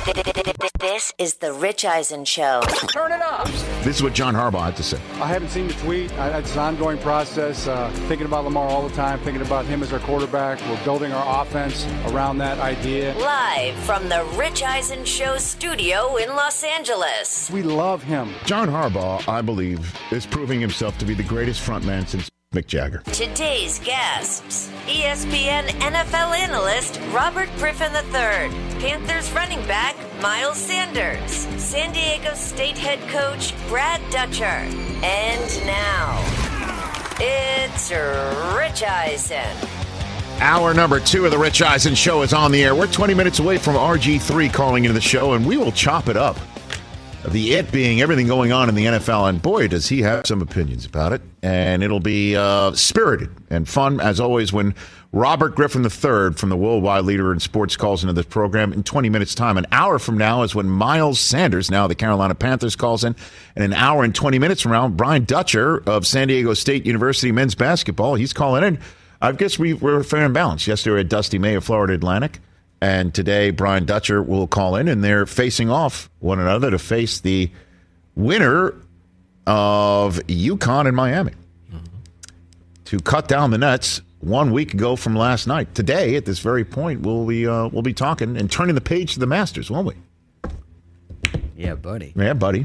This is the Rich Eisen Show. Turn it up. This is what John Harbaugh had to say. I haven't seen the tweet. It's an ongoing process. Thinking about Lamar all the time, thinking about him as our quarterback. We're building our offense around that idea. Live from the Rich Eisen Show studio in Los Angeles. We love him. John Harbaugh, I believe, is proving himself to be the greatest frontman since Mick Jagger. Today's guests, ESPN NFL analyst Robert Griffin III, Panthers running back Miles Sanders, San Diego State head coach Brad Dutcher, and now, it's Rich Eisen. Hour number 2 of the Rich Eisen Show is on the air. We're 20 minutes away from RG3 calling into the show, and we will chop it up. The it being everything going on in the NFL, and boy, does he have some opinions about it. And it'll be spirited and fun, as always, when Robert Griffin III from the worldwide leader in sports calls into this program in 20 minutes' time. An hour from now is when Miles Sanders, now the Carolina Panthers, calls in. And an hour and 20 minutes from now, Brian Dutcher of San Diego State University men's basketball, he's calling in. I guess we're fair and balanced. Yesterday, we had Dusty May of Florida Atlantic. And today, Brian Dutcher will call in, and they're facing off one another to face the winner of UConn and Miami to cut down the nets 1 week ago from last night. Today, at this very point, we'll be talking and turning the page to the Masters, won't we? Yeah, buddy. Yeah, buddy.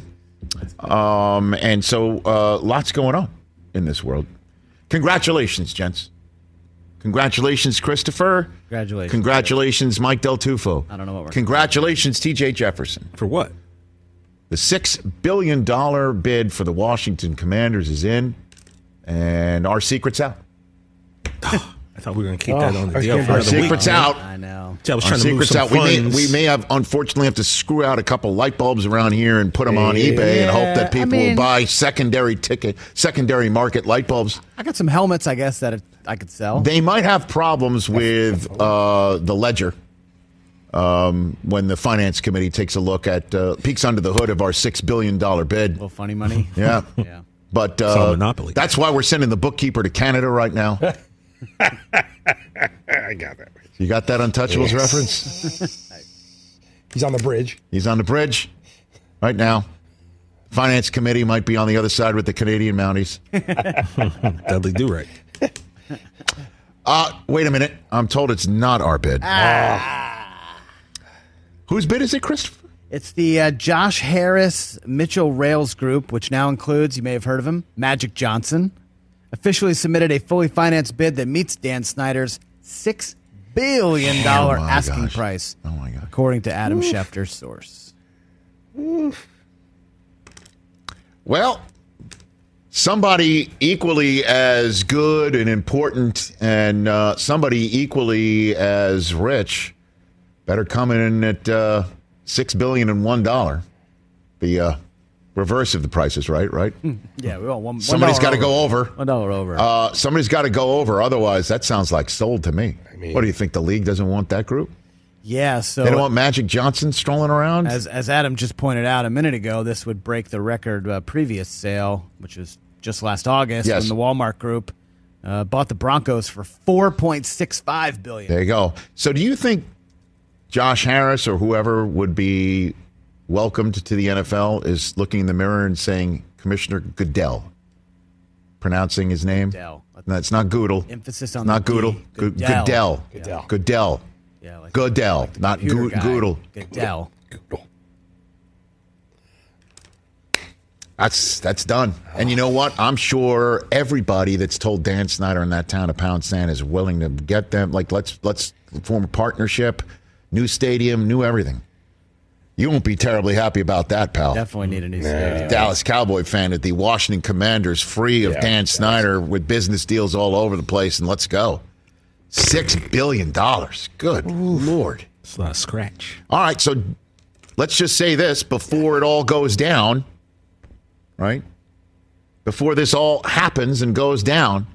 And so lots going on in this world. Congratulations, gents. Congratulations, Christopher. Congratulations, Mike Del Tufo. I don't know what we're Congratulations, TJ Jefferson. For what? The $6 billion bid for the Washington Commanders is in, and our secret's out. I thought we were going to keep that on the deal for Our another week. secret's out. I know. I was Our trying to move secret's some out. funds. We may have, unfortunately, have to screw out a couple light bulbs around here and put them on eBay and hope that people will buy secondary market light bulbs. I got some helmets, I guess, that I could sell. They might have problems with the ledger when the finance committee takes a look at peeks under the hood of our $6 billion bid. A little funny money. Yeah. Yeah. But Monopoly. That's why we're sending the bookkeeper to Canada right now. I got that. You got that Untouchables reference? He's on the bridge. He's on the bridge right now. Finance committee might be on the other side with the Canadian Mounties. Dudley Do-Right. Wait a minute. I'm told it's not our bid. Whose bid is it, Christopher? It's the Josh Harris Mitchell Rails Group, which now includes, you may have heard of him, Magic Johnson, officially submitted a fully financed bid that meets Dan Snyder's $6 billion asking price, Oh, my God. according to Adam Schefter's source. Well, somebody equally as good and important and somebody equally as rich better come in at $6 billion and $1. The reverse of the Price is Right? Yeah, we want Somebody's got to go over. $1 over. Somebody's got to go over. Otherwise, that sounds like sold to me. What do you think? The league doesn't want that group? Yeah, so They don't want Magic Johnson strolling around? as Adam just pointed out a minute ago, this would break the record previous sale, which was just last August Yes. when the Walmart Group bought the Broncos for $4.65 billion. There you go. So do you think Josh Harris or whoever would be welcomed to the NFL is looking in the mirror and saying, Commissioner Goodell, pronouncing his name? Goodell. No, it's not Goodle. Emphasis on not the Goodle. D. Goodell. Goodell. Yeah, like Goodell, like the not computer guy. Goodle. Goodell. That's done. And you know what? I'm sure everybody that's told Dan Snyder in that town of Pound Sand is willing to get them. Like, let's form a partnership, new stadium, new everything. You won't be terribly happy about that, pal. Definitely need a new stadium. Dallas Cowboy fan at the Washington Commanders, free of Dan Snyder with business deals all over the place, and let's go. $6 billion. Good Lord. It's not a scratch. All right, so let's just say this before it all goes down, right? Before this all happens and goes down,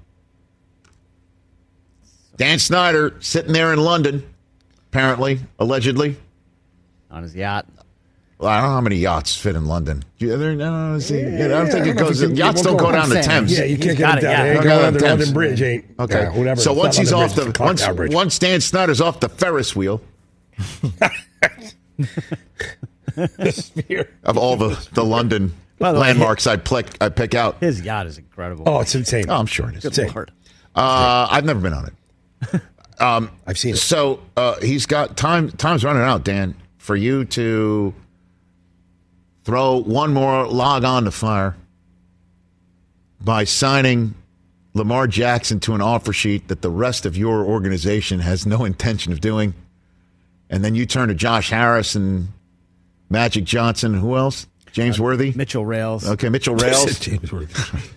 Dan Snyder sitting there in London, apparently, allegedly. On his yacht. Well, I don't know how many yachts fit in London. I don't think it goes. Yachts don't go down the Thames. Yeah, you can't got get it, it down yeah. there. Ain't Go going down on the the Thames. London Bridge, ain't. Okay. Yeah, whatever. So It's once not he's London off Bridge, it's Clock Tower Bridge. once Dan Snyder's off the Ferris wheel, of all the London landmarks I pick out. His yacht is incredible. Oh, it's insane. Oh, I'm sure it is. Good Lord. I've never been on it. I've seen it. So he's got time's running out, Dan, for you to throw one more log on the fire by signing Lamar Jackson to an offer sheet that the rest of your organization has no intention of doing. And then you turn to Josh Harris and Magic Johnson. Who else? James Worthy? Mitchell Rails. Okay, Mitchell Rails. James Worthy.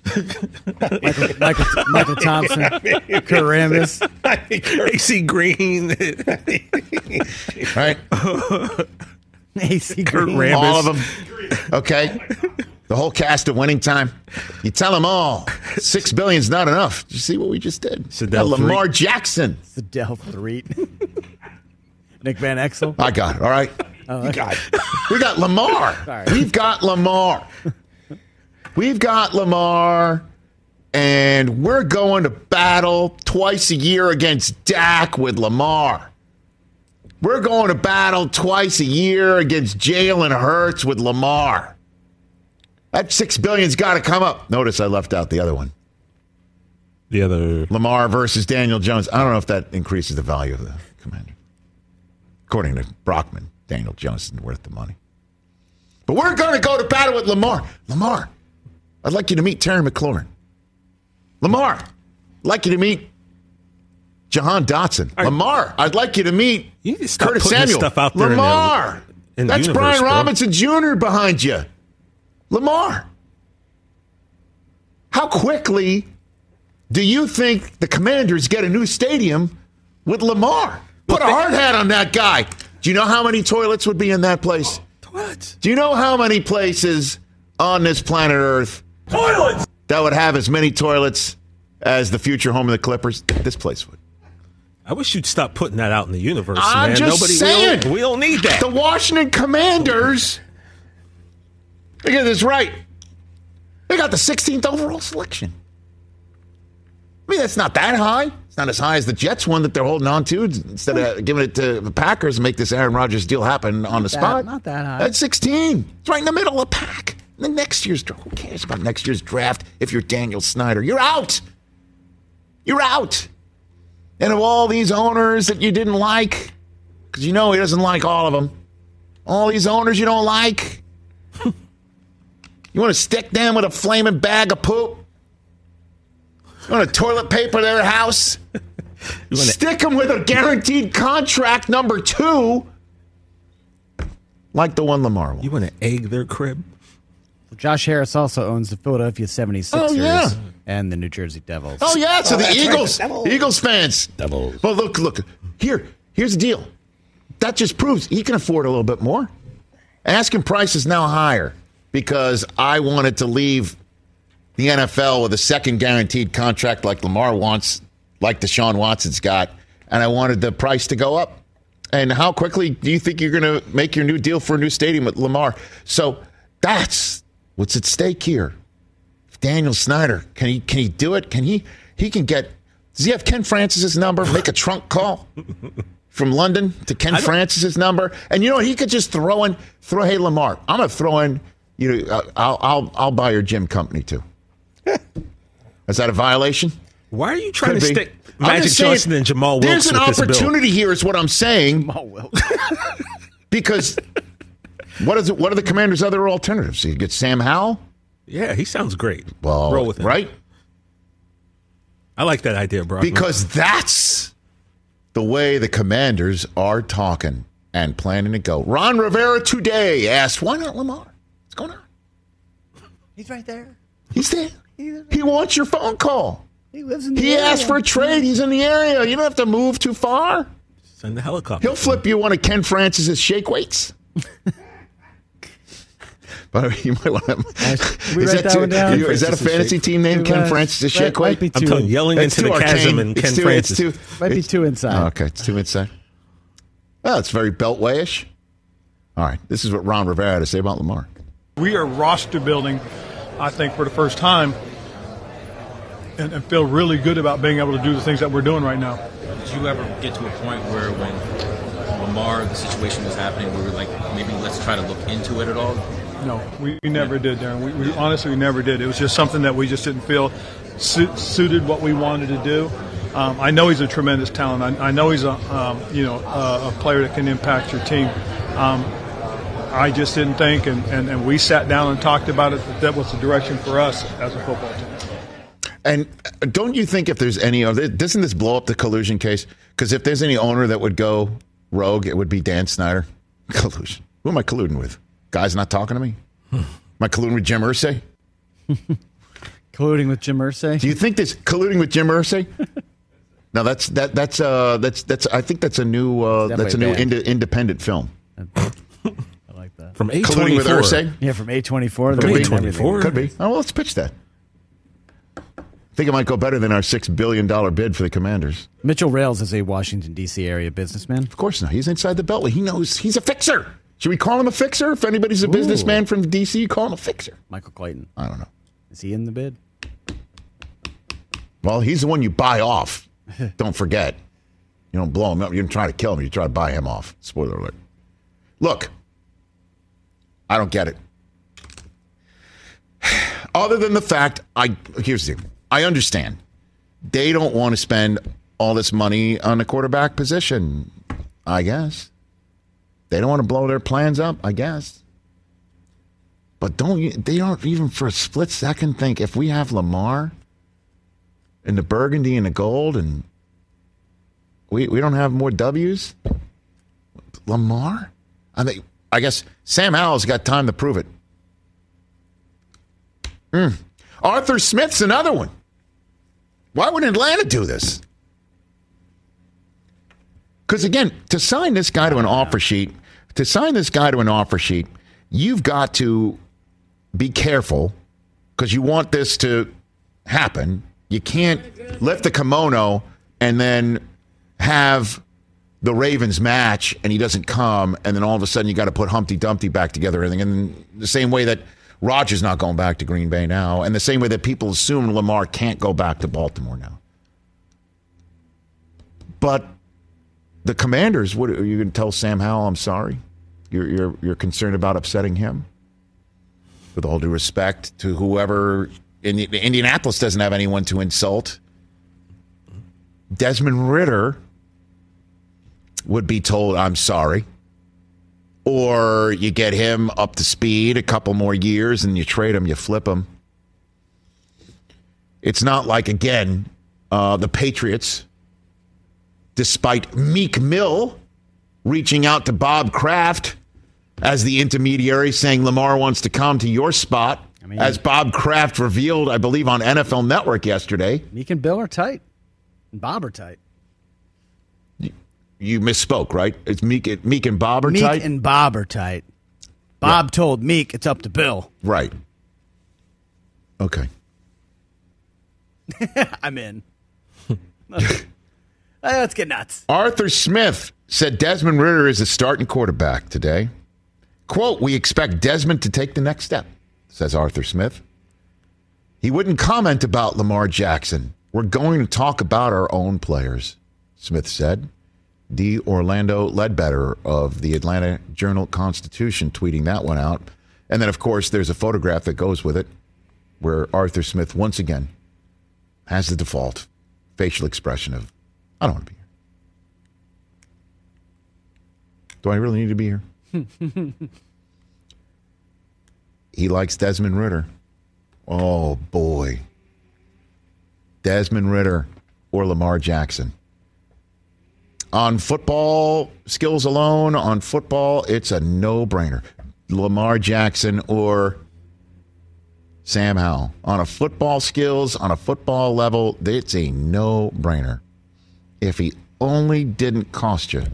Michael Thompson. Kurt Rambis. AC Green. Right? AC Kurt Green. Rambis. All of them. Okay? The whole cast of Winning Time. You tell them all. $6 billion is not enough. Did you see what we just did? Sedell Lamar Jackson. Sedell Threet. Nick Van Exel. I got it. All right. Oh, okay. We got Lamar. Sorry. We've got Lamar. We've got Lamar. And we're going to battle twice a year against Dak with Lamar. We're going to battle twice a year against Jalen Hurts with Lamar. That $6 billion's got to come up. Notice I left out the other one. The other. Lamar versus Daniel Jones. I don't know if that increases the value of the Commander. According to Brockman, Daniel Jones isn't worth the money. But we're going to go to battle with Lamar. Lamar, I'd like you to meet Terry McLaurin. Lamar, I'd like you to meet Jahan Dotson. Lamar, I'd like you to meet You need to stop Curtis putting this Samuel. stuff out there Lamar, in the that's universe, Brian bro. Robinson Jr. behind you. Lamar, how quickly do you think the Commanders get a new stadium with Lamar? Put a hard hat on that guy. Do you know how many toilets would be in that place? What? Do you know how many places on this planet Earth that would have as many toilets as the future home of the Clippers? This place would. I wish you'd stop putting that out in the universe, I'm man. just saying. We don't need that. The Washington Commanders, they get this right. They got the 16th overall selection. I mean, that's not that high. It's not as high as the Jets one that they're holding on to instead of giving it to the Packers and make this Aaron Rodgers deal happen on the spot. Not that high. That's 16. It's right in the middle of the pack. The next year's draft. Who cares about next year's draft if you're Daniel Snyder? You're out. You're out. And of all these owners that you didn't like, because you know he doesn't like all of them, all these owners you don't like, you want to stick them with a flaming bag of poop? You want to toilet paper their house? Stick them with a guaranteed contract number 2, like the one Lamar won. You want to egg their crib? Josh Harris also owns the Philadelphia 76ers and the New Jersey Devils. Oh, yeah, so the Eagles, right, the Eagles fans. Devils. Well, look, here's the deal. That just proves he can afford a little bit more. Asking price is now higher because I wanted to leave the NFL with a second guaranteed contract like Lamar wants, like Deshaun Watson's got, and I wanted the price to go up. And how quickly do you think you're going to make your new deal for a new stadium with Lamar? So that's what's at stake here. Daniel Snyder, can he do it? Can he can get, does he have Ken Francis's number? Make a trunk call from London to Ken Francis's number? And you know what? He could just hey, Lamar, I'm going to throw in, I'll buy your gym company too. Is that a violation? Why are you trying Could to be. stick I'm Magic just saying, Johnson and Jamal Wilkes There's an with this bill? opportunity here is what I'm saying. Oh, Wilkes. Because what are the Commanders' other alternatives? You get Sam Howell? Yeah, he sounds great. Well, roll with him. right? I like that idea, bro. Because that's the way the Commanders are talking and planning to go. Ron Rivera today asked, why not Lamar? What's going on? He's right there. He's there. He wants your phone call. He lives in the He area. asked for a trade. He's in the area. You don't have to move too far. Send the helicopter. He'll flip you one of Ken Francis's shake weights. But you might want to. We write that one down? Is that a fantasy team name? Ken Francis's shake weight? I'm telling you, yelling It's into the too chasm arcane. and Ken It's too- Francis. it's too- Might be too inside. Oh, okay, it's too inside. Well, it's very Beltway-ish. All right, this is what Ron Rivera had to say about Lamar. We are roster building, I think, for the first time, and feel really good about being able to do the things that we're doing right now. Did you ever get to a point where when Lamar, the situation was happening, we were like, maybe let's try to look into it at all? No, we never did, Darren. We honestly never did. It was just something that we just didn't feel suited what we wanted to do. I know he's a tremendous talent. I know he's a player that can impact your team. I just didn't think, and we sat down and talked about it, that was the direction for us as a football team. And don't you think if there's any other, doesn't this blow up the collusion case? Because if there's any owner that would go rogue, it would be Dan Snyder. Collusion. Who am I colluding with? Guys not talking to me? Am I colluding with Jim Irsay? Colluding with Jim Irsay? Do you think this colluding with Jim Irsay? No, that's I think that's a new independent film. I like that. From A24. Colluding with Irsay? Yeah, from A24. From A24? Could be. Oh, well, let's pitch that. I think it might go better than our $6 billion bid for the Commanders. Mitchell Rales is a Washington, D.C. area businessman. Of course not. He's inside the Beltway. He knows he's a fixer. Should we call him a fixer? If anybody's a businessman from D.C., call him a fixer. Michael Clayton. I don't know. Is he in the bid? Well, he's the one you buy off. Don't forget. You don't blow him up. You don't try to kill him. You try to buy him off. Spoiler alert. Look, I don't get it. Other than the fact, here's the thing. I understand. They don't want to spend all this money on the quarterback position, I guess. They don't want to blow their plans up, I guess. But they don't even for a split second think if we have Lamar and the burgundy and the gold and we don't have more W's? Lamar? I guess Sam Howell's got time to prove it. Arthur Smith's another one. Why would Atlanta do this? Because, again, to sign this guy to an offer sheet, you've got to be careful because you want this to happen. You can't lift the kimono and then have the Ravens match and he doesn't come, and then all of a sudden you got to put Humpty Dumpty back together. And in the same way that Rodgers not going back to Green Bay now, and the same way that people assume Lamar can't go back to Baltimore now. But the Commanders, what are you going to tell Sam Howell? I'm sorry. You're concerned about upsetting him. With all due respect to whoever, Indianapolis doesn't have anyone to insult. Desmond Ridder would be told, I'm sorry. Or you get him up to speed a couple more years and you trade him, you flip him. It's not like, again, the Patriots, despite Meek Mill reaching out to Bob Kraft as the intermediary, saying Lamar wants to come to your spot, as Bob Kraft revealed, I believe, on NFL Network yesterday. Meek and Bill are tight. And Bob are tight. You misspoke, right? It's Meek and Bob are tight? Meek and Bob are tight. Bob told Meek it's up to Bill. Right. Okay. I'm in. Let's get nuts. Arthur Smith said Desmond Ridder is a starting quarterback today. Quote, we expect Desmond to take the next step, says Arthur Smith. He wouldn't comment about Lamar Jackson. We're going to talk about our own players, Smith said. D. Orlando Ledbetter of the Atlanta Journal-Constitution tweeting that one out. And then, of course, there's a photograph that goes with it where Arthur Smith once again has the default facial expression of, I don't want to be here. Do I really need to be here? He likes Desmond Ridder. Oh, boy. Desmond Ridder or Lamar Jackson. On football skills alone, it's a no-brainer. Lamar Jackson or Sam Howell. On a football skills, on a football level, it's a no-brainer. If he only didn't cost you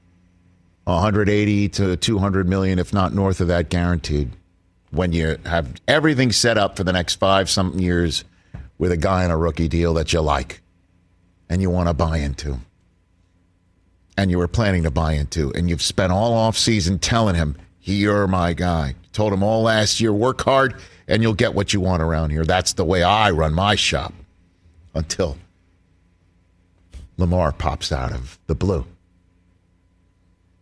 180 to 200 million, if not north of that, guaranteed, when you have everything set up for the next 5-something years with a guy on a rookie deal that you like and you want to buy into. And you were planning to buy into, and you've spent all off season telling him, you're my guy. You told him all last year, work hard, and you'll get what you want around here. That's the way I run my shop. Until Lamar pops out of the blue.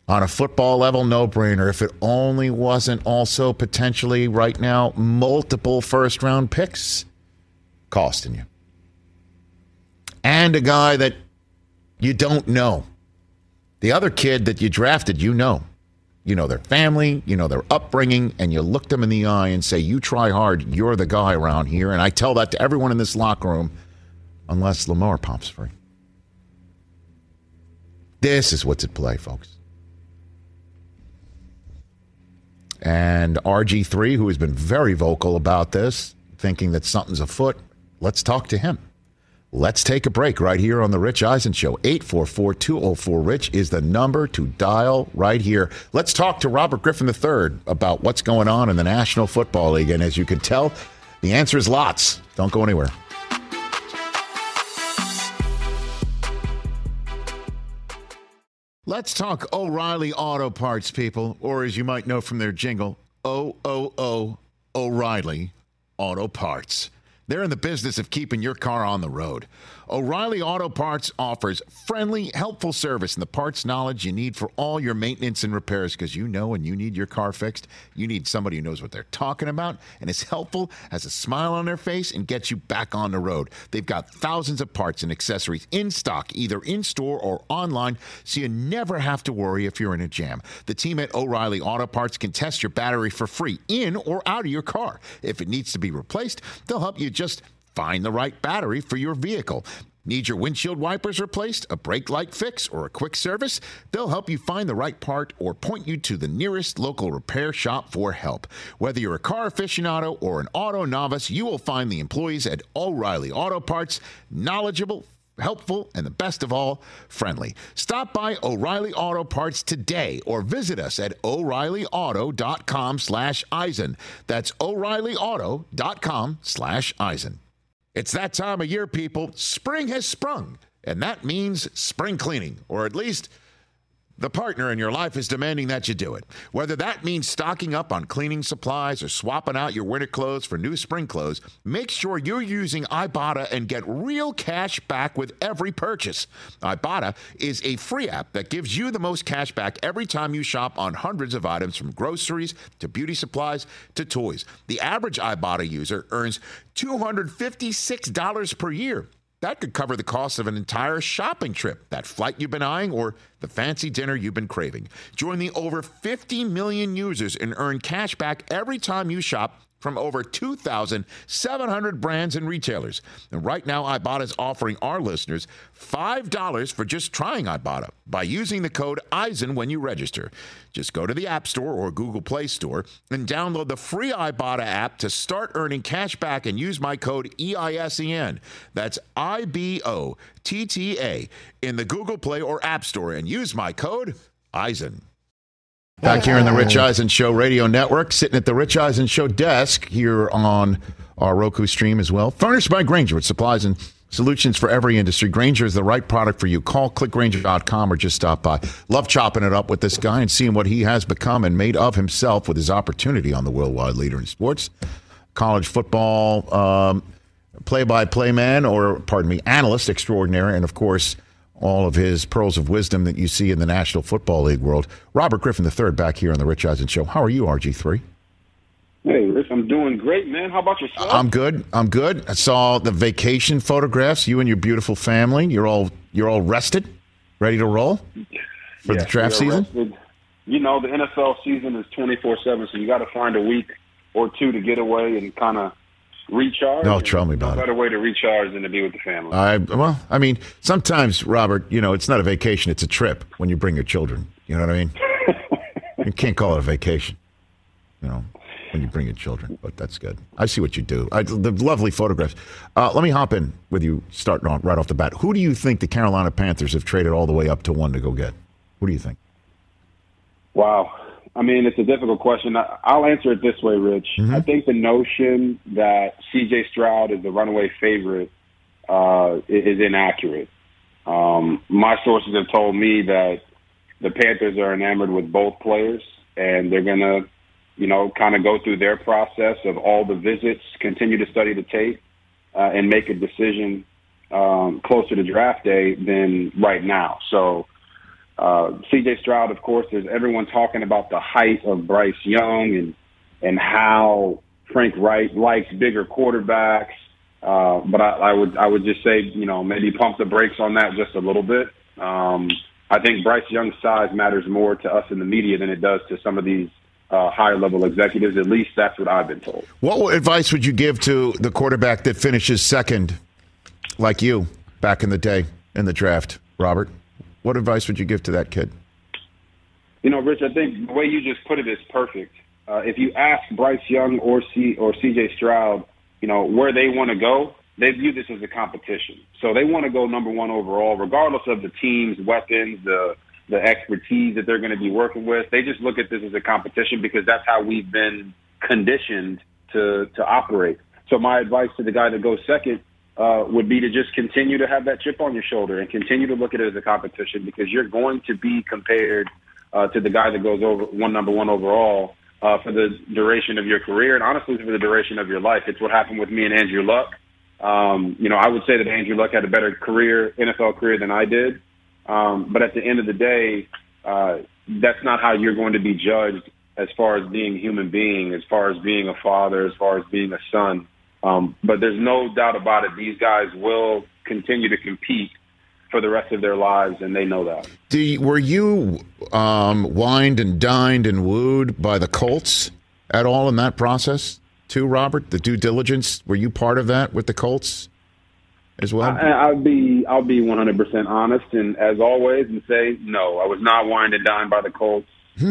On a football level, no-brainer. If it only wasn't also potentially right now multiple first-round picks costing you. And a guy that you don't know. The other kid that you drafted, you know. You know their family, you know their upbringing, and you look them in the eye and say, you try hard, you're the guy around here. And I tell that to everyone in this locker room, unless Lamar pops free. This is what's at play, folks. And RG3, who has been very vocal about this, thinking that something's afoot, let's talk to him. Let's take a break right here on The Rich Eisen Show. 844-204-RICH is the number to dial right here. Let's talk to Robert Griffin III about what's going on in the National Football League. And as you can tell, the answer is lots. Don't go anywhere. Let's talk O'Reilly Auto Parts, people, or as you might know from their jingle, O'Reilly Auto Parts. They're in the business of keeping your car on the road. O'Reilly Auto Parts offers friendly, helpful service and the parts knowledge you need for all your maintenance and repairs, because you know when you need your car fixed, you need somebody who knows what they're talking about and is helpful, has a smile on their face, and gets you back on the road. They've got thousands of parts and accessories in stock, either in-store or online, so you never have to worry if you're in a jam. The team at O'Reilly Auto Parts can test your battery for free in or out of your car. If it needs to be replaced, they'll help you just find the right battery for your vehicle. Need your windshield wipers replaced, a brake light fix, or a quick service? They'll help you find the right part or point you to the nearest local repair shop for help. Whether you're a car aficionado or an auto novice, you will find the employees at O'Reilly Auto Parts knowledgeable, helpful, and the best of all, friendly. Stop by O'Reilly Auto Parts today or visit us at O'ReillyAuto.com/Eisen. That's O'ReillyAuto.com/Eisen. It's that time of year, people. Spring has sprung, and that means spring cleaning, or at least the partner in your life is demanding that you do it. Whether that means stocking up on cleaning supplies or swapping out your winter clothes for new spring clothes, make sure you're using Ibotta and get real cash back with every purchase. Ibotta is a free app that gives you the most cash back every time you shop on hundreds of items, from groceries to beauty supplies to toys. The average Ibotta user earns $256 per year. That could cover the cost of an entire shopping trip, that flight you've been eyeing, or the fancy dinner you've been craving. Join the over 50 million users and earn cash back every time you shop from over 2,700 brands and retailers. And right now, Ibotta is offering our listeners $5 for just trying Ibotta by using the code Eisen when you register. Just go to the App Store or Google Play Store and download the free Ibotta app to start earning cash back and use my code EISEN. That's IBOTTA in the Google Play or App Store, and use my code Eisen. Back here in the Rich Eisen Show Radio Network, sitting at the Rich Eisen Show desk here on our Roku stream as well. Furnished by Grainger with supplies and solutions for every industry. Grainger is the right product for you. Call clickgrainger.com or just stop by. Love chopping it up with this guy and seeing what he has become and made of himself with his opportunity on the worldwide leader in sports. College football play-by-play man, or pardon me, analyst extraordinary, and of course, all of his pearls of wisdom that you see in the National Football League world. Robert Griffin III back here on the Rich Eisen Show. How are you, RG3? Hey, Rich, I'm doing great, man. How about yourself? I'm good. I saw the vacation photographs. You and your beautiful family. You're all rested, ready to roll for the draft season. Rested. You know, the NFL season is 24/7, so you got to find a week or two to get away and kind of recharge. No, tell me about it. No better way to recharge than to be with the family. I mean, sometimes, Robert, it's not a vacation; it's a trip when you bring your children. You know what I mean? You can't call it a vacation, when you bring your children. But that's good. I see what you do. The lovely photographs. Let me hop in with you, starting on right off the bat. Who do you think the Carolina Panthers have traded all the way up to one to go get? Who do you think? Wow. I mean, it's a difficult question. I'll answer it this way, Rich. Mm-hmm. I think the notion that C.J. Stroud is the runaway favorite is inaccurate. My sources have told me that the Panthers are enamored with both players, and they're going to, kind of go through their process of all the visits, continue to study the tape, and make a decision closer to draft day than right now. So C.J. Stroud, of course, there's everyone talking about the height of Bryce Young and how Frank Wright likes bigger quarterbacks. But I would just say, maybe pump the brakes on that just a little bit. I think Bryce Young's size matters more to us in the media than it does to some of these higher level executives. At least that's what I've been told. What advice would you give to the quarterback that finishes second, like you, back in the day in the draft, Robert? What advice would you give to that kid? Rich, I think the way you just put it is perfect. If you ask Bryce Young or C.J. Stroud, where they want to go, they view this as a competition. So they want to go number one overall, regardless of the team's weapons, the expertise that they're going to be working with. They just look at this as a competition because that's how we've been conditioned to operate. So my advice to the guy that goes second would be to just continue to have that chip on your shoulder and continue to look at it as a competition, because you're going to be compared to the guy that goes number one overall for the duration of your career and honestly for the duration of your life. It's what happened with me and Andrew Luck. I would say that Andrew Luck had a better NFL career than I did. But at the end of the day, that's not how you're going to be judged as far as being a human being, as far as being a father, as far as being a son. But there's no doubt about it. These guys will continue to compete for the rest of their lives, and they know that. Were you wined and dined and wooed by the Colts at all in that process too, Robert? The due diligence, were you part of that with the Colts as well? I'll be 100% honest, and as always, and say no. I was not wined and dined by the Colts.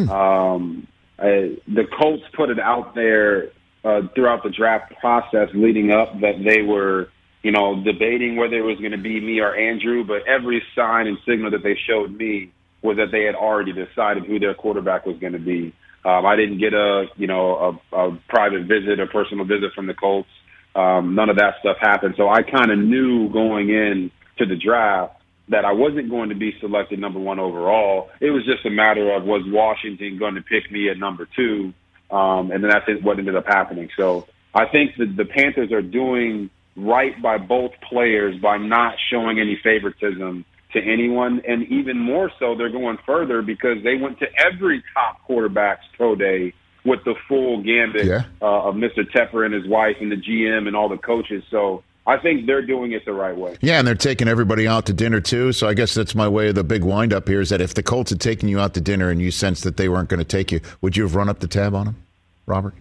The Colts put it out there throughout the draft process leading up that they were, debating whether it was going to be me or Andrew, but every sign and signal that they showed me was that they had already decided who their quarterback was going to be. I didn't get a private visit or personal visit from the Colts. None of that stuff happened. So I kind of knew going in to the draft that I wasn't going to be selected number one overall. It was just a matter of, was Washington going to pick me at number two? And then that's what ended up happening. So I think that the Panthers are doing right by both players by not showing any favoritism to anyone. And even more so, they're going further because they went to every top quarterback's pro day with the full gambit of Mr. Tepper and his wife and the GM and all the coaches. So I think they're doing it the right way. Yeah, and they're taking everybody out to dinner, too. So I guess that's my way of the big wind-up here is that if the Colts had taken you out to dinner and you sensed that they weren't going to take you, would you have run up the tab on them, Robert?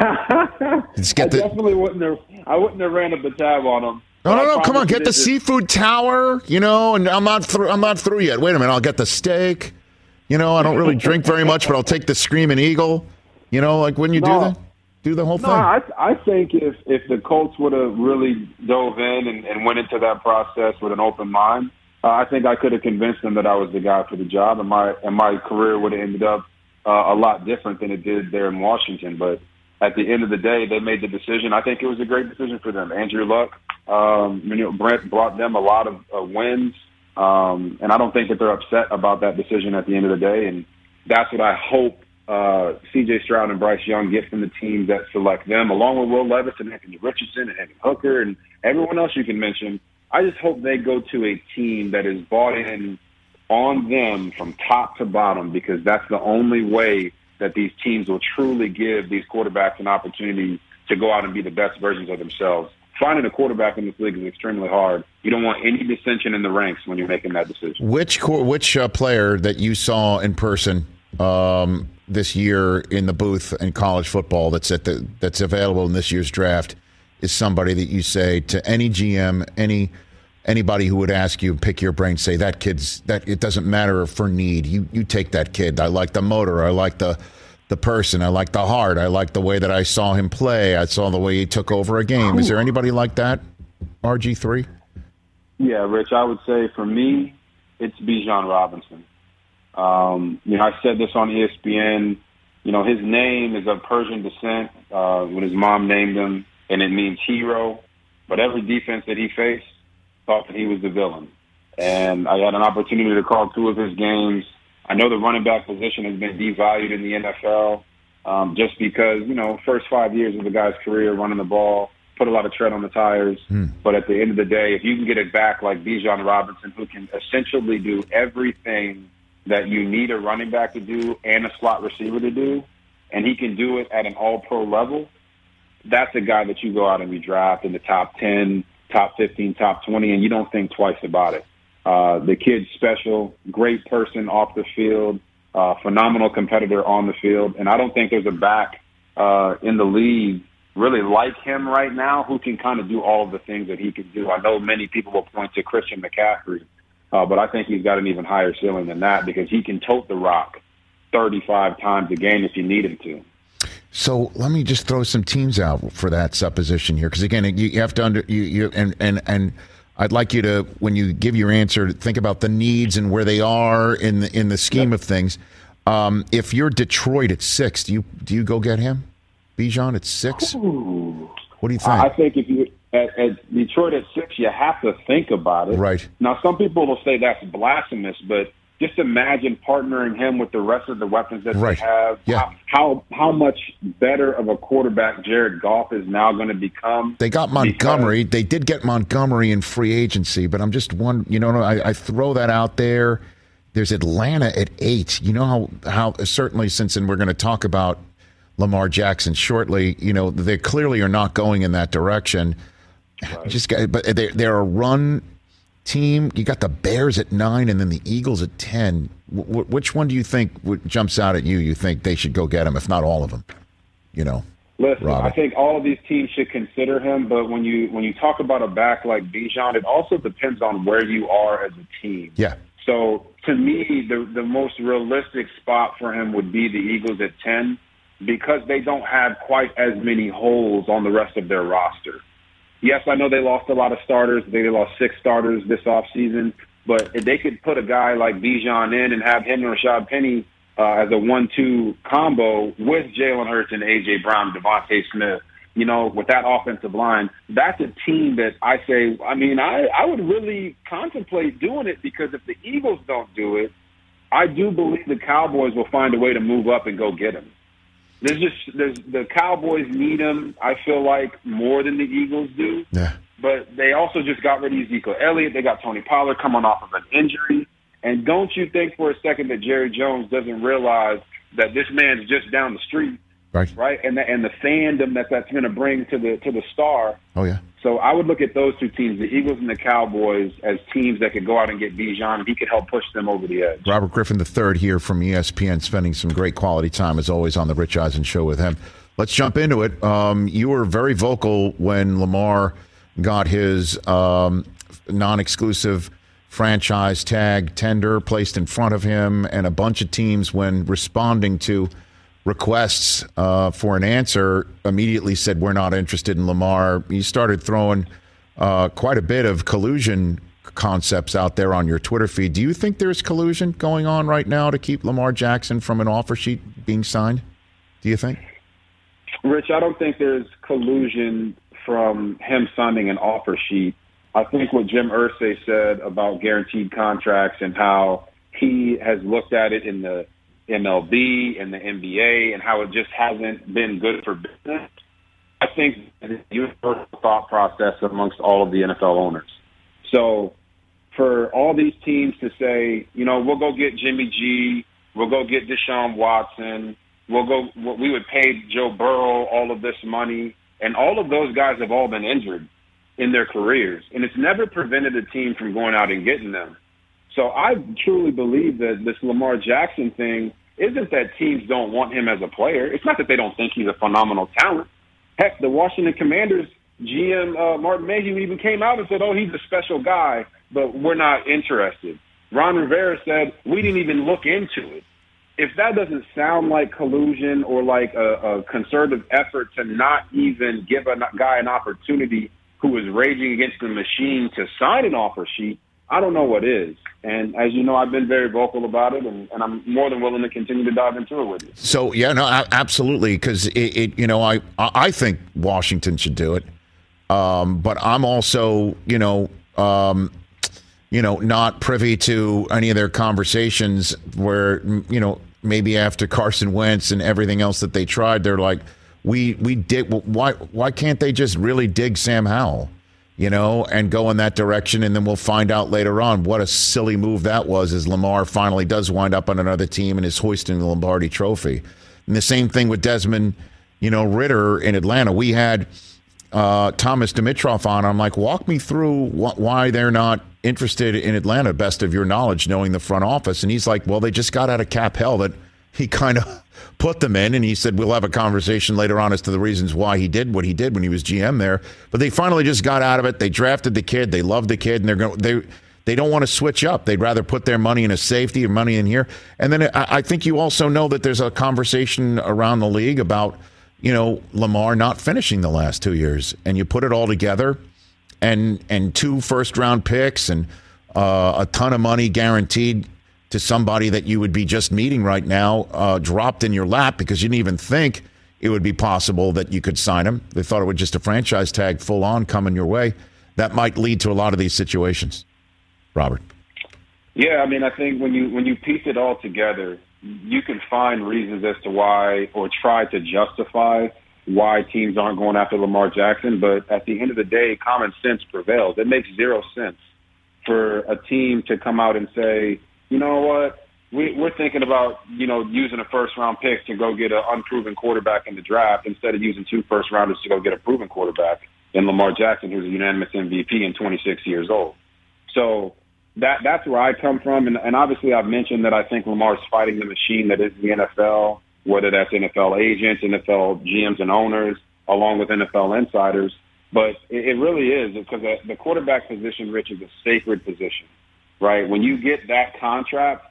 Definitely wouldn't have. I wouldn't have ran up the tab on them. No, come on, get the seafood tower, and I'm not through yet. Wait a minute, I'll get the steak. I don't really drink very much, but I'll take the Screaming Eagle. Wouldn't you do the whole thing? No, I think if the Colts would have really dove in and went into that process with an open mind, I think I could have convinced them that I was the guy for the job, and my career would have ended up a lot different than it did there in Washington. But at the end of the day, they made the decision. I think it was a great decision for them. Andrew Luck, Brent brought them a lot of wins, and I don't think that they're upset about that decision at the end of the day. And that's what I hope C.J. Stroud and Bryce Young get from the teams that select them, along with Will Levis and Anthony Richardson and Hendon Hooker and everyone else you can mention. I just hope they go to a team that is bought in on them from top to bottom, because that's the only way that these teams will truly give these quarterbacks an opportunity to go out and be the best versions of themselves. Finding a quarterback in this league is extremely hard. You don't want any dissension in the ranks when you're making that decision. Which player that you saw in person this year in the booth in college football that's available in this year's draft is somebody that you say to any GM, anybody who would ask you, pick your brain, say that it doesn't matter for need. You take that kid. I like the motor. I like the person. I like the heart. I like the way that I saw him play. I saw the way he took over a game. Is there anybody like that, RG3? Yeah, Rich, I would say for me, it's Bijan Robinson. I said this on ESPN. His name is of Persian descent when his mom named him, and it means hero. But every defense that he faced thought that he was the villain. And I had an opportunity to call two of his games. I know the running back position has been devalued in the NFL just because, first 5 years of the guy's career running the ball, put a lot of tread on the tires. But at the end of the day, if you can get it back like Bijan Robinson, who can essentially do everything that you need a running back to do and a slot receiver to do, and he can do it at an all-pro level, that's a guy that you go out and you draft in the top 10, top 15, top 20, and you don't think twice about it. The kid's special, great person off the field, phenomenal competitor on the field, and I don't think there's a back in the league really like him right now who can kind of do all of the things that he can do. I know many people will point to Christian McCaffrey, but I think he's got an even higher ceiling than that because he can tote the rock 35 times a game if you need him to. So let me just throw some teams out for that supposition here, because again, you have to and I'd like you to, when you give your answer, think about the needs and where they are in the scheme of things. If you're Detroit at 6, do you go get him? Bijan at 6? Ooh. What do you think? I think if you at Detroit at 6, you have to think about it. Right. Now, some people will say that's blasphemous, but just imagine partnering him with the rest of the weapons that they have. Yeah. How much better of a quarterback Jared Goff is now going to become. They got Montgomery. They did get Montgomery in free agency, but I'm just wondering, I throw that out there. There's Atlanta at 8. You know how certainly and we're going to talk about Lamar Jackson shortly, they clearly are not going in that direction. Right. But they're a run team. You got the Bears at 9 and then the Eagles at 10. Which one do you think jumps out at you? You think they should go get him, if not all of them? Listen, Robert. I think all of these teams should consider him, but when you talk about a back like Bijan, it also depends on where you are as a team. Yeah. So to me, the most realistic spot for him would be the Eagles at 10 because they don't have quite as many holes on the rest of their roster. Yes, I know they lost a lot of starters. They lost 6 starters this offseason. But if they could put a guy like Bijan in and have him and Rashad Penny as a 1-2 combo with Jalen Hurts and A.J. Brown, Devontae Smith, with that offensive line, that's a team that I say, I would really contemplate doing it because if the Eagles don't do it, I do believe the Cowboys will find a way to move up and go get him. The Cowboys need him, I feel like, more than the Eagles do. Yeah. But they also just got rid of Ezekiel Elliott. They got Tony Pollard coming off of an injury. And don't you think for a second that Jerry Jones doesn't realize that this man's just down the street, right? And the fandom that's going to bring to the star. Oh yeah. So I would look at those two teams, the Eagles and the Cowboys, as teams that could go out and get Bijan, and he could help push them over the edge. Robert Griffin III here from ESPN, spending some great quality time, as always, on the Rich Eisen Show with him. Let's jump into it. You were very vocal when Lamar got his non-exclusive franchise tag tender placed in front of him, and a bunch of teams, when responding to requests for an answer, immediately said, we're not interested in Lamar. You started throwing quite a bit of collusion concepts out there on your Twitter feed. Do you think there's collusion going on right now to keep Lamar Jackson from an offer sheet being signed? Do you think? Rich, I don't think there's collusion from him signing an offer sheet. I think what Jim Irsay said about guaranteed contracts and how he has looked at it in the MLB and the NBA and how it just hasn't been good for business, I think it's a universal thought process amongst all of the NFL owners. So for all these teams to say, we'll go get Jimmy G, we'll go get Deshaun Watson, we would pay Joe Burrow all of this money, and all of those guys have all been injured in their careers, and it's never prevented a team from going out and getting them. So I truly believe that this Lamar Jackson thing isn't that teams don't want him as a player. It's not that they don't think he's a phenomenal talent. Heck, the Washington Commanders GM, Martin Mayhew, even came out and said, he's a special guy, but we're not interested. Ron Rivera said, we didn't even look into it. If that doesn't sound like collusion or like a concerted effort to not even give a guy an opportunity who is raging against the machine to sign an offer sheet, I don't know what is. And as you know, I've been very vocal about it, and I'm more than willing to continue to dive into it with you. So, yeah, no, absolutely, because I think Washington should do it. But I'm also, not privy to any of their conversations where, maybe after Carson Wentz and everything else that they tried, they're like, we did. Why can't they just really dig Sam Howell? and go in that direction. And then we'll find out later on what a silly move that was, as Lamar finally does wind up on another team and is hoisting the Lombardi Trophy. And the same thing with Desmond, Ritter in Atlanta. We had Thomas Dimitroff on. I'm like, walk me through why they're not interested in Atlanta, best of your knowledge, knowing the front office. And he's like, well, they just got out of cap hell that he kind of put them in. And he said, we'll have a conversation later on as to the reasons why he did what he did when he was GM there. But they finally just got out of it. They drafted the kid. They love the kid. And they don't want to switch up. They'd rather put their money in a safety or money in here. And then I think you also know that there's a conversation around the league about, Lamar not finishing the last 2 years. And you put it all together, and 2 first-round picks and a ton of money guaranteed to somebody that you would be just meeting right now, dropped in your lap because you didn't even think it would be possible that you could sign him. They thought it was just a franchise tag full-on coming your way. That might lead to a lot of these situations. Robert? Yeah, I think when you piece it all together, you can find reasons as to why, or try to justify why teams aren't going after Lamar Jackson. But at the end of the day, common sense prevails. It makes zero sense for a team to come out and say, you know what, we're thinking about, using a first-round pick to go get an unproven quarterback in the draft instead of using 2 first-rounders to go get a proven quarterback in Lamar Jackson, who's a unanimous MVP and 26 years old. So that's where I come from. And obviously I've mentioned that I think Lamar's fighting the machine that is the NFL, whether that's NFL agents, NFL GMs and owners, along with NFL insiders. But it really is, because the quarterback position, Rich, is a sacred position, right? When you get that contract,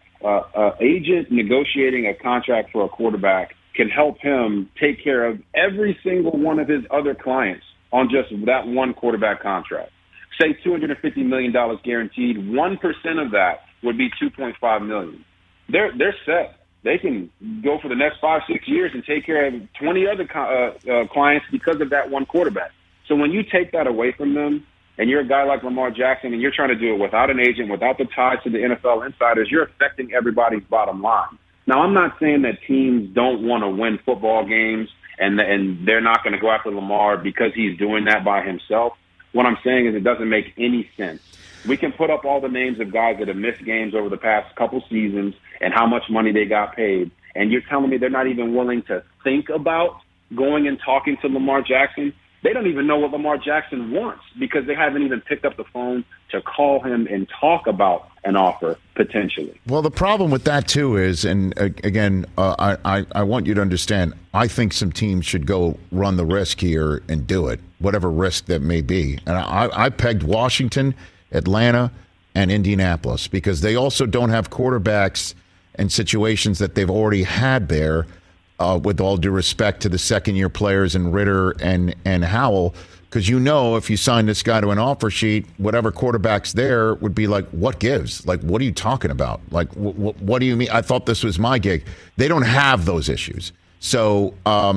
agent negotiating a contract for a quarterback can help him take care of every single one of his other clients on just that one quarterback contract. Say $250 million guaranteed, 1% of that would be $2.5 million. They're set. They can go for the next 5-6 years and take care of 20 other clients because of that one quarterback. So when you take that away from them, and you're a guy like Lamar Jackson, and you're trying to do it without an agent, without the ties to the NFL insiders, you're affecting everybody's bottom line. Now, I'm not saying that teams don't want to win football games and they're not going to go after Lamar because he's doing that by himself. What I'm saying is it doesn't make any sense. We can put up all the names of guys that have missed games over the past couple seasons and how much money they got paid, and you're telling me they're not even willing to think about going and talking to Lamar Jackson? They don't even know what Lamar Jackson wants because they haven't even picked up the phone to call him and talk about an offer potentially. Well, the problem with that, too, is, and again, I want you to understand, I think some teams should go run the risk here and do it, whatever risk that may be. And I pegged Washington, Atlanta, and Indianapolis because they also don't have quarterbacks and situations that they've already had there. With all due respect to the second-year players and Ritter and Howell, because if you sign this guy to an offer sheet, whatever quarterback's there would be like, what gives? Like, what are you talking about? Like, what do you mean? I thought this was my gig. They don't have those issues. So,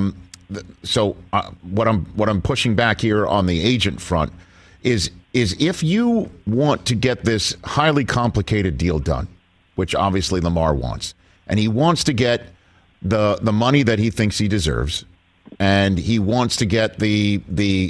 what I'm pushing back here on the agent front is if you want to get this highly complicated deal done, which obviously Lamar wants, and he wants to get the money that he thinks he deserves, and he wants to get the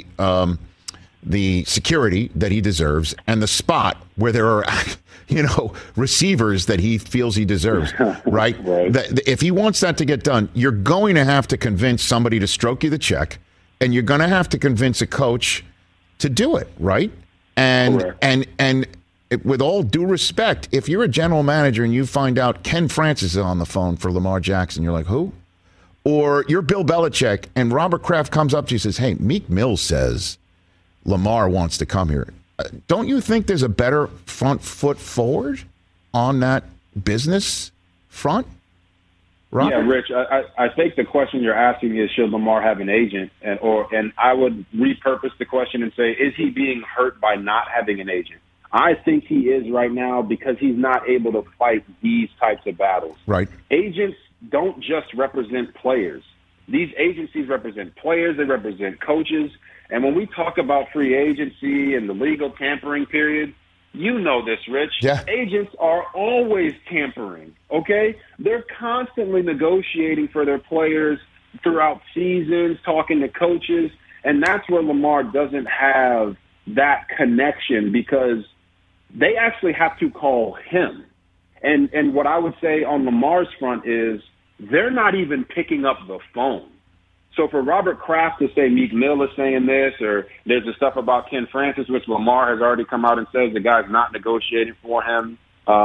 security that he deserves, and the spot where there are, receivers that he feels he deserves, right? If he wants that to get done, you're going to have to convince somebody to stroke you the check, and you're going to have to convince a coach to do it, right? And with all due respect, if you're a general manager and you find out Ken Francis is on the phone for Lamar Jackson, you're like, who? Or you're Bill Belichick and Robert Kraft comes up to you and says, hey, Meek Mills says Lamar wants to come here. Don't you think there's a better front foot forward on that business front? Robert? Yeah, Rich, I think the question you're asking is, should Lamar have an agent? And I would repurpose the question and say, is he being hurt by not having an agent? I think he is right now because he's not able to fight these types of battles. Right. Agents don't just represent players. These agencies represent players. They represent coaches. And when we talk about free agency and the legal tampering period, you know this, Rich. Yeah. Agents are always tampering, okay? They're constantly negotiating for their players throughout seasons, talking to coaches, and that's where Lamar doesn't have that connection because they actually have to call him. And what I would say on Lamar's front is they're not even picking up the phone. So for Robert Kraft to say Meek Mill is saying this, or there's the stuff about Ken Francis, which Lamar has already come out and says the guy's not negotiating for him,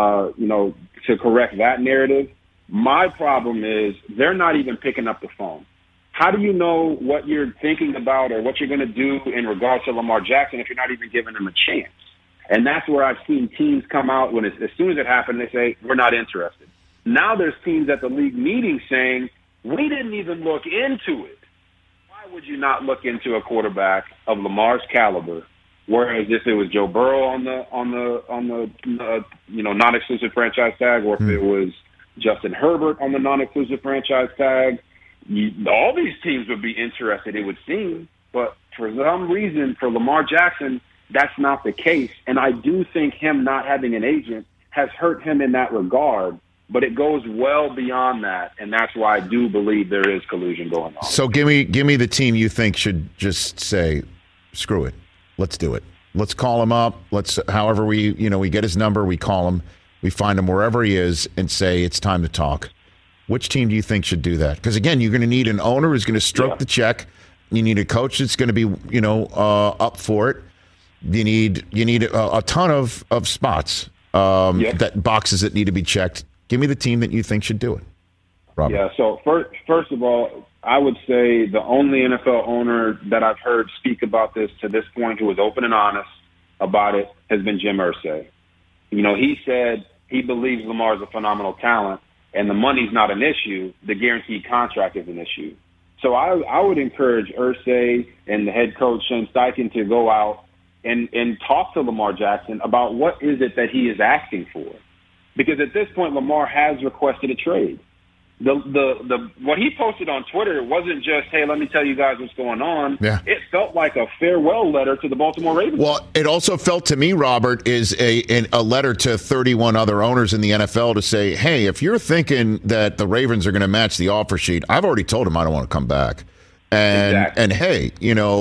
to correct that narrative. My problem is they're not even picking up the phone. How do you know what you're thinking about or what you're going to do in regards to Lamar Jackson if you're not even giving him a chance? And that's where I've seen teams come out when as soon as it happened, they say, we're not interested. Now there's teams at the league meeting saying, we didn't even look into it. Why would you not look into a quarterback of Lamar's caliber? Whereas if it was Joe Burrow on the non-exclusive franchise tag, or if it was Justin Herbert on the non-exclusive franchise tag, all these teams would be interested, it would seem. But for some reason, for Lamar Jackson, that's not the case. And I do think him not having an agent has hurt him in that regard. But it goes well beyond that, and that's why I do believe there is collusion going on. So give me the team you think should just say, screw it, let's do it. Let's call him up. However we get his number, we call him, we find him wherever he is, and say it's time to talk. Which team do you think should do that? Because again, you're going to need an owner who's going to stroke the check. You need a coach that's going to be up for it. You need a ton of spots, that boxes that need to be checked. Give me the team that you think should do it, Robert. Yeah, so first of all, I would say the only NFL owner that I've heard speak about this to this point who was open and honest about it has been Jim Irsay. He said he believes Lamar is a phenomenal talent, and the money's not an issue. The guaranteed contract is an issue. So I would encourage Irsay and the head coach Shane Steichen to go out and talk to Lamar Jackson about what is it that he is asking for. Because at this point, Lamar has requested a trade. The what he posted on Twitter wasn't just, hey, let me tell you guys what's going on. Yeah. It felt like a farewell letter to the Baltimore Ravens. Well, it also felt to me, Robert, is a letter to 31 other owners in the NFL to say, hey, if you're thinking that the Ravens are going to match the offer sheet, I've already told them I don't want to come back. And hey,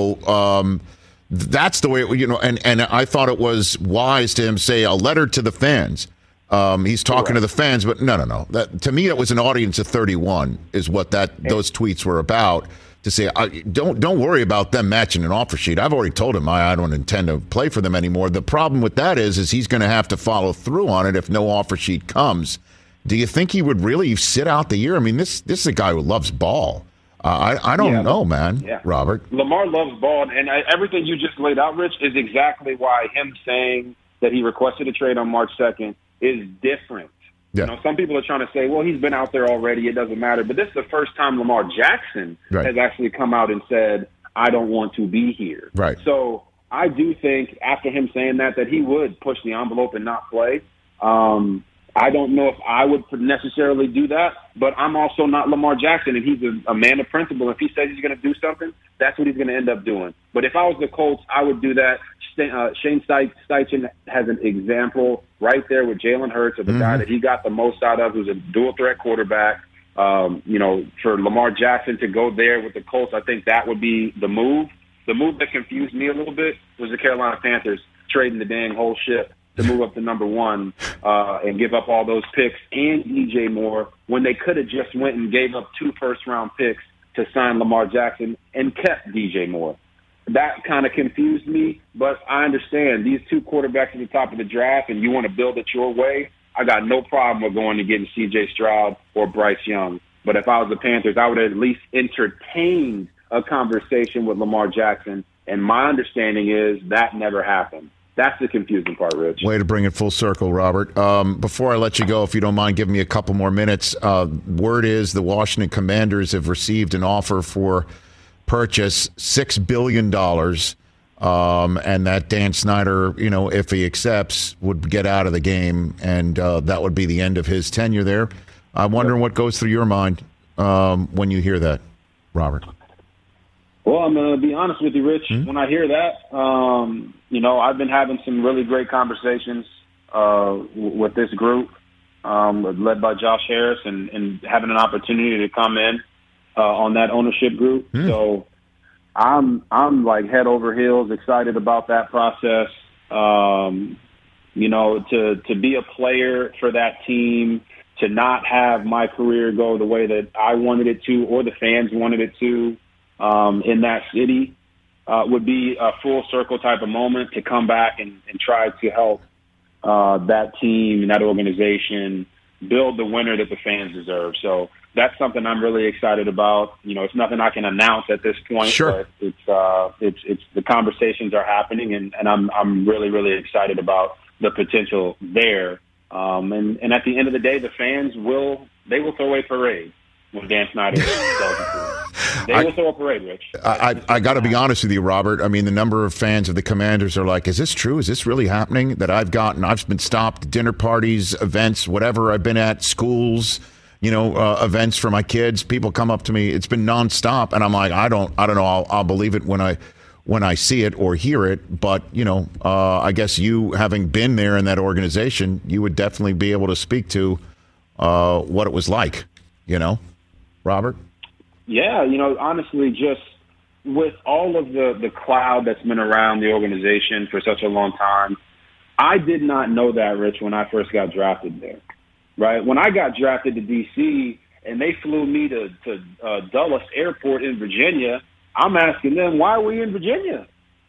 that's the way and I thought it was wise to him say a letter to the fans. He's talking to the fans, but no. To me, it was an audience of 31 is what those tweets were about. To say, don't worry about them matching an offer sheet. I've already told him I don't intend to play for them anymore. The problem with that is he's going to have to follow through on it if no offer sheet comes. Do you think he would really sit out the year? I mean, this is a guy who loves ball. I don't know, man. Yeah. Robert. Lamar loves ball, and everything you just laid out, Rich, is exactly why him saying that he requested a trade on March 2nd is different. Yeah. Some people are trying to say, well, he's been out there already, it doesn't matter. But this is the first time Lamar Jackson has actually come out and said, I don't want to be here. Right. So I do think after him saying that he would push the envelope and not play. I don't know if I would necessarily do that, but I'm also not Lamar Jackson, and he's a man of principle. If he says he's going to do something, that's what he's going to end up doing. But if I was the Colts, I would do that. Shane Steichen has an example right there with Jalen Hurts of the guy that he got the most out of, who's a dual-threat quarterback. For Lamar Jackson to go there with the Colts, I think that would be the move. The move that confused me a little bit was the Carolina Panthers trading the dang whole ship to move up to number one and give up all those picks and DJ Moore when they could have just went and gave up 2 first-round picks to sign Lamar Jackson and kept DJ Moore. That kind of confused me, but I understand these 2 quarterbacks at the top of the draft and you want to build it your way. I got no problem with going and getting C.J. Stroud or Bryce Young. But if I was the Panthers, I would have at least entertained a conversation with Lamar Jackson, and my understanding is that never happened. That's the confusing part, Rich. Way to bring it full circle, Robert. Before I let you go, if you don't mind giving me a couple more minutes, word is the Washington Commanders have received an offer for purchase $6 billion, and that Dan Snyder, if he accepts, would get out of the game, and that would be the end of his tenure there. I'm wondering what goes through your mind when you hear that, Robert. Well, I'm going to be honest with you, Rich. When I hear that, I've been having some really great conversations with this group, led by Josh Harris, and having an opportunity to come in on that ownership group. So I'm like head over heels excited about that process. You know, to be a player for that team, to not have my career go the way that I wanted it to or the fans wanted it to in that city would be a full circle type of moment to come back and try to help that team and that organization build the winner that the fans deserve. So that's something I'm really excited about. You know, it's nothing I can announce at this point, Sure. but it's the conversations are happening, and I'm really, really excited about the potential there. And at the end of the day, the fans will throw a parade when Dan Snyder tells the truth. They will throw a parade, Rich. I got to be honest with you, Robert. I mean, the number of fans of the Commanders are like, is this true? Is this really happening? That I've been stopped at dinner parties, events, whatever I've been at, schools, events for my kids. People come up to me. It's been nonstop. And I'm like, I don't know. I'll believe it when I see it or hear it. But, I guess you, having been there in that organization, you would definitely be able to speak to what it was like, Robert? Yeah, honestly, just with all of the cloud that's been around the organization for such a long time, I did not know that, Rich, when I first got drafted there, right? When I got drafted to D.C. and they flew me to Dulles Airport in Virginia, I'm asking them, why are we in Virginia?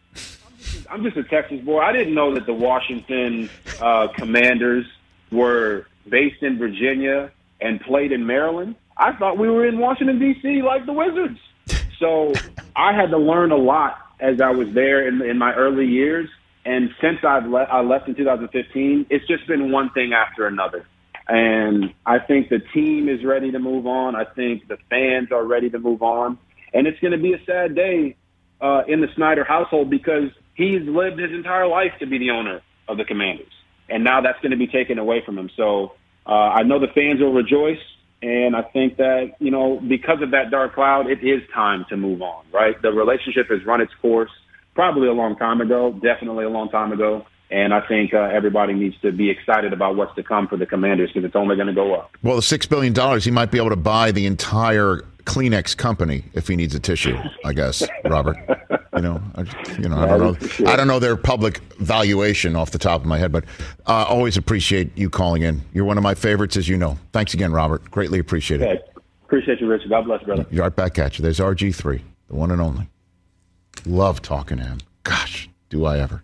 I'm just a Texas boy. I didn't know that the Washington Commanders were based in Virginia and played in Maryland. I thought we were in Washington, D.C. like the Wizards. So I had to learn a lot as I was there in my early years. And since I left in 2015, it's just been one thing after another. And I think the team is ready to move on. I think the fans are ready to move on. And it's going to be a sad day in the Snyder household because he's lived his entire life to be the owner of the Commanders. And now that's going to be taken away from him. So I know the fans will rejoice. And I think that, because of that dark cloud, it is time to move on, right? The relationship has run its course probably a long time ago, definitely a long time ago. And I think everybody needs to be excited about what's to come for the Commanders because it's only going to go up. Well, the $6 billion, he might be able to buy the entire Kleenex company if he needs a tissue, I guess, Robert. I don't know. I don't know their public valuation off the top of my head, but always appreciate you calling in. You're one of my favorites, as you know. Thanks again, Robert. Greatly appreciate it. Okay. Appreciate you, Richard. God bless, brother. You're right back at you. There's RG3, the one and only. Love talking to him. Gosh, do I ever.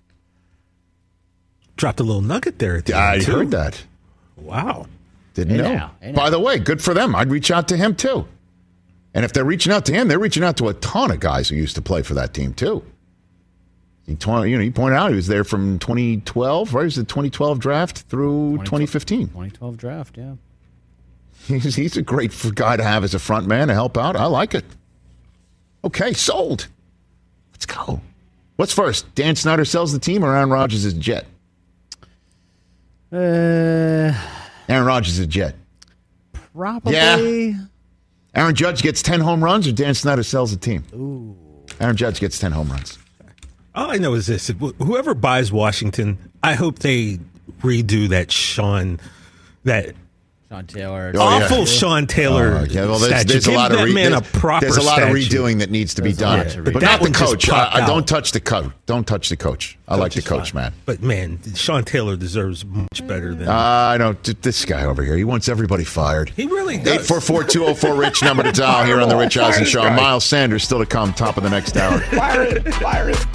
Dropped a little nugget there. I heard that. Wow. Didn't know. By the way, good for them. I'd reach out to him, too. And if they're reaching out to him, they're reaching out to a ton of guys who used to play for that team, too. He pointed out he was there from 2012, right? It was the 2012 draft through 2015. 2012 draft, yeah. He's a great guy to have as a front man to help out. I like it. Okay, sold. Let's go. What's first? Dan Snyder sells the team or Aaron Rodgers is a Jet? Aaron Rodgers is a Jet. Probably. Yeah. Aaron Judge gets 10 home runs or Dan Snyder sells the team? Ooh. Aaron Judge gets 10 home runs. All I know is this. Whoever buys Washington, I hope they redo that Sean Taylor. Awful Sean Taylor statue. There's a lot of there's a lot of redoing that needs to be done. But not the coach. I don't touch the coach. Don't touch the coach. I like the coach, man. But, man, Sean Taylor deserves much better than I know. This guy over here, he wants everybody fired. He really does. 844-204-RICH, number to dial here on the Rich Eisen Show. Miles Sanders still to come, top of the next hour. Fire it.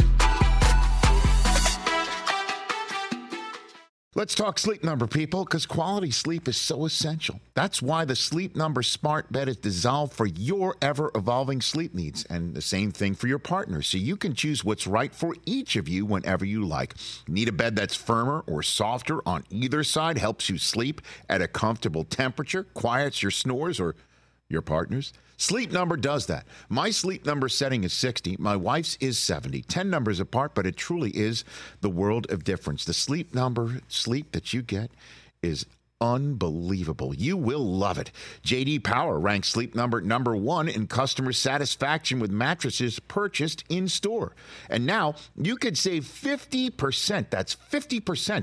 Let's talk Sleep Number, people, because quality sleep is so essential. That's why the Sleep Number smart bed is designed for your ever-evolving sleep needs, and the same thing for your partner, so you can choose what's right for each of you whenever you like. Need a bed that's firmer or softer on either side, helps you sleep at a comfortable temperature, quiets your snores or your partner's? Sleep Number does that. My Sleep Number setting is 60. My wife's is 70. 10 numbers apart, but it truly is the world of difference. The Sleep Number sleep that you get is unbelievable. You will love it. J.D. Power ranks Sleep Number number 1 in customer satisfaction with mattresses purchased in store. And now you could save 50%. That's 50%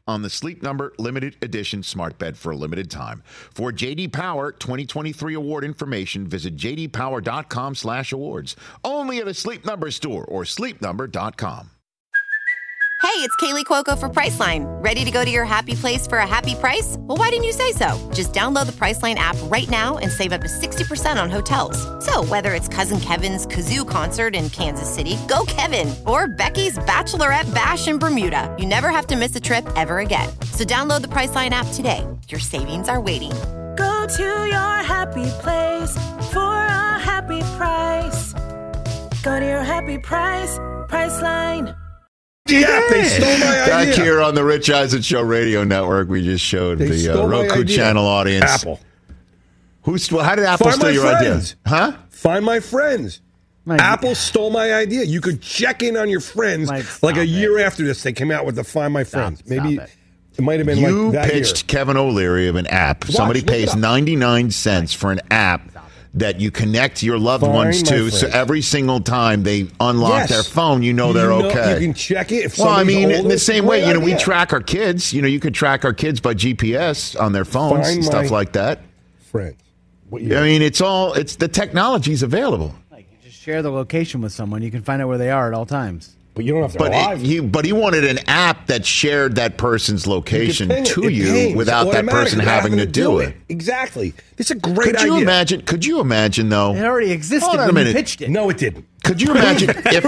on the Sleep Number limited edition smart bed for a limited time. For J.D. Power 2023 award information, visit jdpower.com/awards. Only at a Sleep Number store or sleepnumber.com. Hey, it's Kaylee Cuoco for Priceline. Ready to go to your happy place for a happy price? Well, why didn't you say so? Just download the Priceline app right now and save up to 60% on hotels. So whether it's Cousin Kevin's Kazoo Concert in Kansas City, go Kevin, or Becky's Bachelorette Bash in Bermuda, you never have to miss a trip ever again. So download the Priceline app today. Your savings are waiting. Go to your happy place for a happy price. Go to your happy price, Priceline. Yeah, they stole my idea. Back here on the Rich Eisen Show radio network, we just showed the Roku channel audience. Apple. How did Apple steal your idea? Huh? Find my friends. Apple stole my idea. You could check in on your friends like a year after this. They came out with the Find My Friends. Maybe it might have been you like that pitched year. Kevin O'Leary of an app. Somebody pays 99 cents for an app that you connect your loved ones to, so every single time they unlock their phone, they're okay. You can check it. If well, I mean, older, in the same way, idea. we track our kids. You could track our kids by GPS on their phones and stuff like that. Friends. I mean, it's the technology's available. Like, you just share the location with someone. You can find out where they are at all times. But you don't have to live. But he wanted an app that shared that person's location to you without that person having to do it. Exactly. It's a great idea. Could you imagine, though? It already existed when you pitched it. No, it didn't. Could you imagine if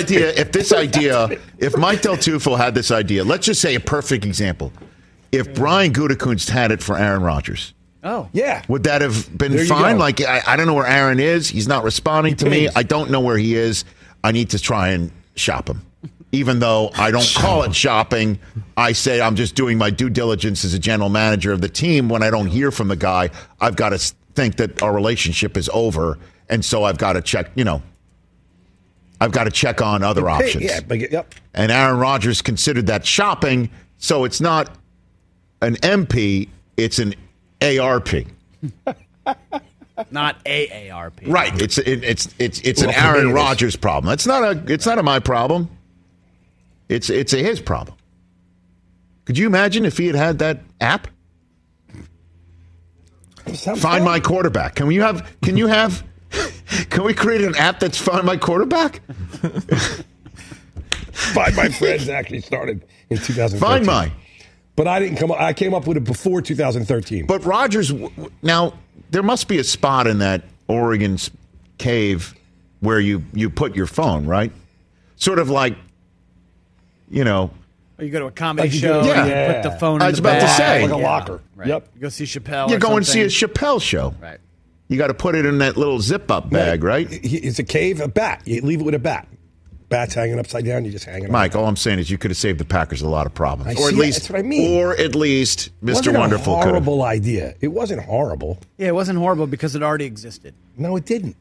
Mike Del Tufo had this idea? Let's just say a perfect example. If Brian Gutekunst had it for Aaron Rodgers. Oh. Yeah. Would that have been fine? Like, I don't know where Aaron is. He's not responding to me. I don't know where he is. I need to try and shop him. Even though I don't call it shopping, I say I'm just doing my due diligence as a general manager of the team. When I don't hear from the guy, I've got to think that our relationship is over. And so I've got to check, I've got to check on other options. Yep. And Aaron Rodgers considered that shopping. So it's not an MP, it's an ARP. Not AARP. Right. It's an Aaron Rodgers problem. It's not a my problem. It's a his problem. Could you imagine if he had that app? Find my quarterback. Can we create an app that's Find My Quarterback? Find My Friends actually started in 2013. Find My. But I came up with it before 2013. But Rodgers, now there must be a spot in that Oregon cave where you put your phone, right? Sort of like, Or you go to a comedy show, you put the phone in the I was about to say. Like a locker. Right. Yep. You go see Chappelle. You go and see a Chappelle show. Right. You got to put it in that little zip-up bag, right? It's a cave, a bat. You leave it with a bat. Bat's hanging upside down. You just hang it. Mike, all I'm saying is you could have saved the Packers a lot of problems, that's what I mean. Or at least Mr. Wonderful could have. Horrible idea. It wasn't horrible. Yeah, it wasn't horrible because it already existed. No, it didn't.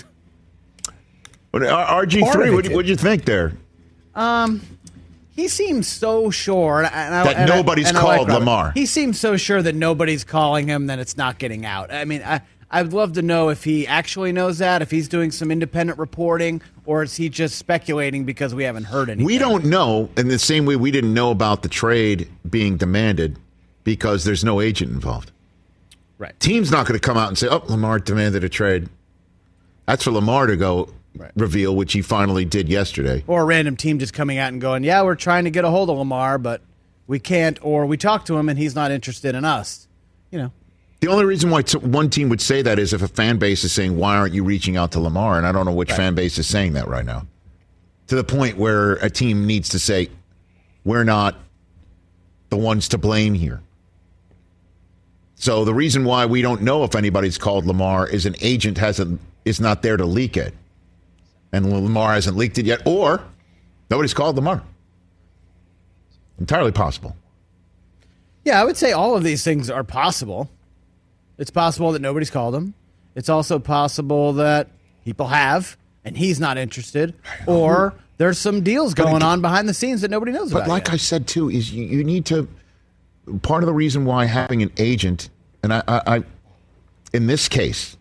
But RG3, what did you think there? He seems so sure that nobody's called Lamar. He seems so sure that nobody's calling him, that it's not getting out. I mean, I'd love to know if he actually knows that, if he's doing some independent reporting, or is he just speculating because we haven't heard anything? We don't know, in the same way we didn't know about the trade being demanded because there's no agent involved. Right. Team's not going to come out and say, oh, Lamar demanded a trade. That's for Lamar to go reveal, which he finally did yesterday. Or a random team just coming out and going, yeah, we're trying to get a hold of Lamar, but we can't, or we talked to him and he's not interested in us. The only reason why one team would say that is if a fan base is saying, why aren't you reaching out to Lamar? And I don't know which fan base is saying that right now. To the point where a team needs to say, we're not the ones to blame here. So the reason why we don't know if anybody's called Lamar is an agent is not there to leak it. And Lamar hasn't leaked it yet, or nobody's called Lamar. Entirely possible. Yeah, I would say all of these things are possible. It's possible that nobody's called him. It's also possible that people have, and he's not interested. Or there's some deals going on behind the scenes that nobody knows about. But like I said, too, is you need to... Part of the reason why having an agent, and I in this case,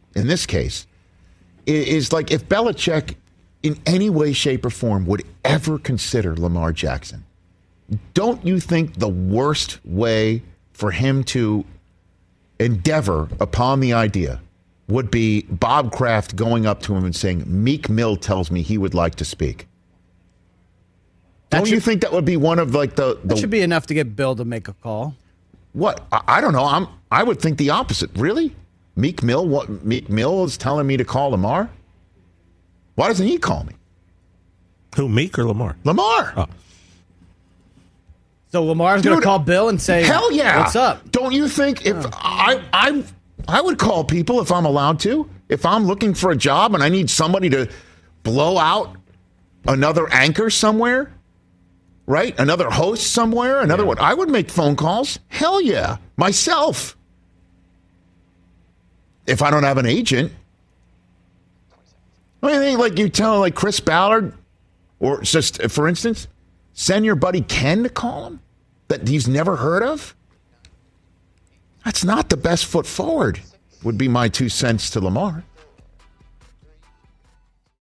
is like if Belichick in any way, shape, or form would ever consider Lamar Jackson, don't you think the worst way for him to endeavor upon the idea would be Bob Kraft going up to him and saying, Meek Mill tells me he would like to speak? Don't you think that would be one of like the That should be enough to get Bill to make a call. What? I don't know. I would think the opposite. Really? Meek Mill? What? Meek Mill is telling me to call Lamar? Why doesn't he call me? Who, Meek or Lamar? Lamar. Oh. So Lamar's going to call Bill and say, hell yeah. What's up? Don't you think if I would call people if I'm allowed to? If I'm looking for a job and I need somebody to blow out another anchor somewhere, right? Another host somewhere, another one. I would make phone calls. Hell yeah. Myself. If I don't have an agent. I mean, like you tell like Chris Ballard, or just for instance, send your buddy Ken to call him that he's never heard of. That's not the best foot forward, would be my 2 cents to Lamar.